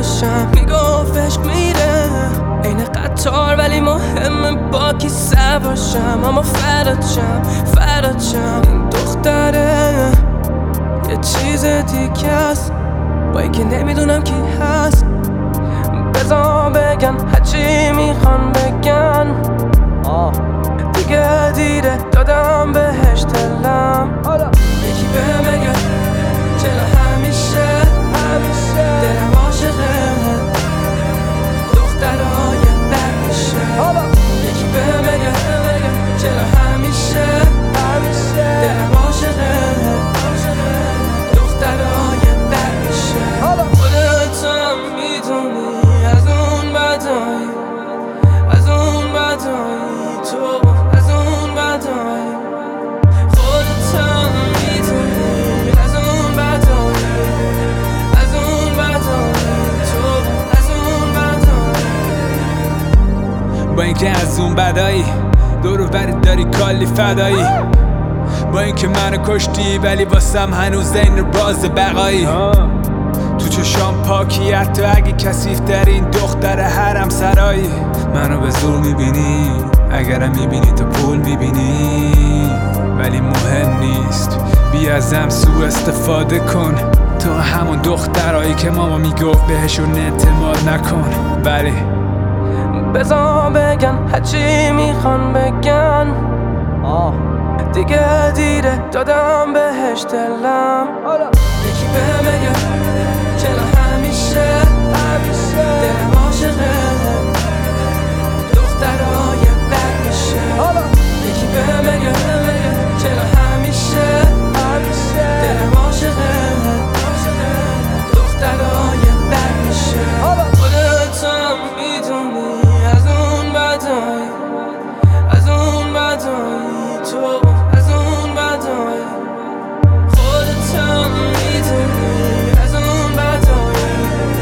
باشم. میگفت عشق میره این قطار ولی مهمه با کی سوارشم. اما فراد شم این دختره یه چیز دیگه است با اینکه نمیدونم کی هست. بذار بگن هرچی میخوان بگن دیگه دیره دادم بهش دلم. یکی بهم بگه چرا همیشه دلم عاشقه دخترهای بد میشه. یکی بهم بگه چرا همیشه دلم عاشقه دخترهای بد میشه. خودت هم میدونی از اون بدایی تو از اون بدایی. خودت هم میدونی از اون بدایی تو از اون بدایی. با اینکه از اون بدایی دور و برت داری کلی فدایی. با اینکه منو کشتی ولی واسم هنوز این راز بقایی. تو چشام پاکی حتی اگه کثیف در این دختر حرم سرایی. منو به زور میبینی اگرم میبینی تو پول میبینی ولی مهم نیست بیا ازم سوء استفاده کن. تو همون دخترایی که ماما میگفت بهشون اعتماد نکن. ولی بذار بگن هرچی میخوان بگن دیگه دیره دادم بهش دلم. یکی بهم بگه چرا همیشه دلم عاشقه دخترهای بد میشه. یکی بهم بگه چرا همیشه دلم عاشقه دخترهای بد میشه. خودت هم میدونی از اون بدایی تو از اون بدایی. خودت هم میدونی از اون بدایی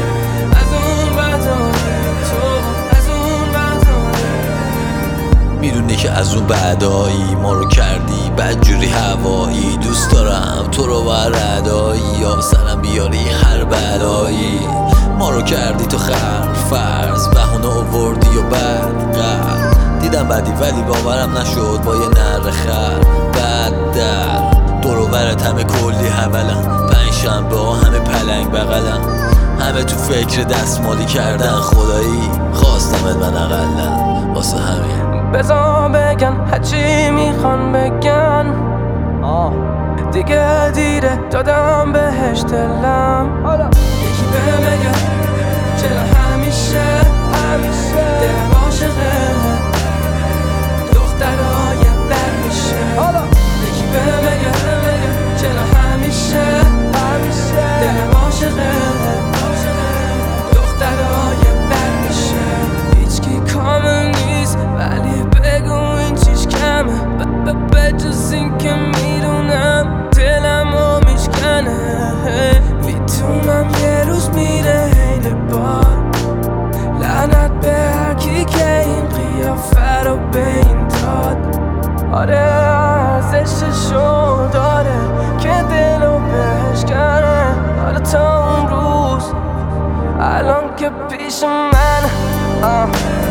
تو از اون بدایی. میدونی که از اون بعدایی ما رو کردی بدجوری هوایی. دوست دارم تو رو بردایی یا سرم بیاری هر بلایی. ما رو کردی تو فرض بهونه آوردی و بعد دیدم بدی ولی باورم نشد با یه نره بعد در دور و برت همه کلی حولن. پنجشنبه ها همه پلنگ بغلن. همه تو فکر دستمالی کردن. خدایی خواستمت من اقلن واسه همین بذار بگن هرچی میخوان بگن دیگه دیره دادم بهش دلم. یکی بهم بگه چرا همیشه دلم عاشقه دخترهای بد میشه. یکی بهم بگه چرا همیشه دلم عاشقه دخترهای بد میشه. هیچکی کامل نیست ولی بگو این چیش کمه. بجز این که میدونم دلمو میشکنه. میتونم یه روز میره حین بار لعنت به هرکی که این قیافه رو به این داد. آره ارزششو داره که دلو بشکنه. حالا تا اون روز الان که پیش من